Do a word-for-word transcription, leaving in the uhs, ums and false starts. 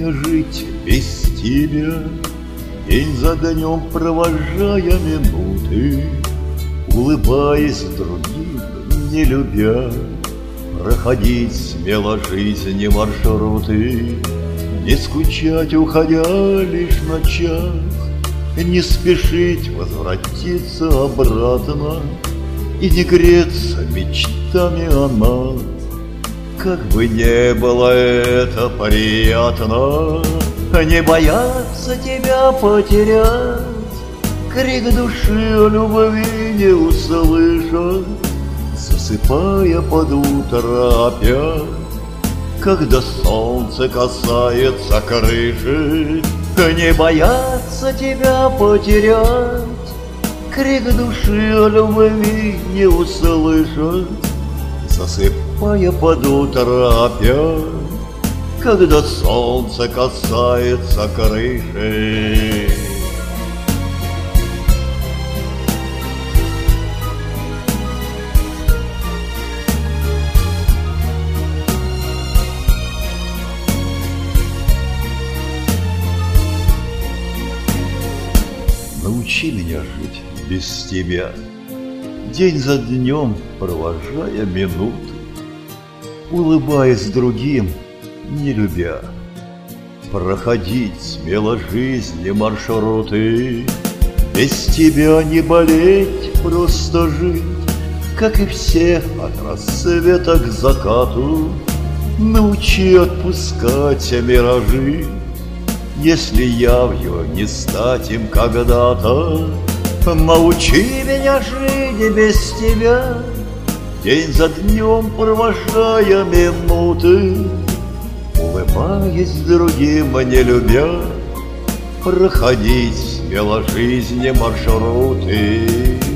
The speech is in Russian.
мне жить без тебя, день за днем провожая минуты, улыбаясь другим, не любя, проходить смело жизни маршруты, не скучать, уходя лишь на час, не спешить возвратиться обратно и не греться мечтами о нас. Как бы не было это приятно, не бояться тебя потерять, крик души о любви не услышать, засыпая под утро опять. Когда солнце касается крыши, не бояться тебя потерять, крик души о любви не услышать, засыпая под утро опять. Когда солнце касается крыши. Научи меня жить без тебя, день за днем провожая минуты, улыбаясь другим, не любя, проходить смело жизни маршруты. Без тебя не болеть, просто жить, как и все, от рассвета к закату. Научи отпускать миражи, если явью не стать им когда-то. Научи меня жить без тебя, день за днем провожая минуты, улыбаясь другим, не любя, проходить смело жизни маршруты.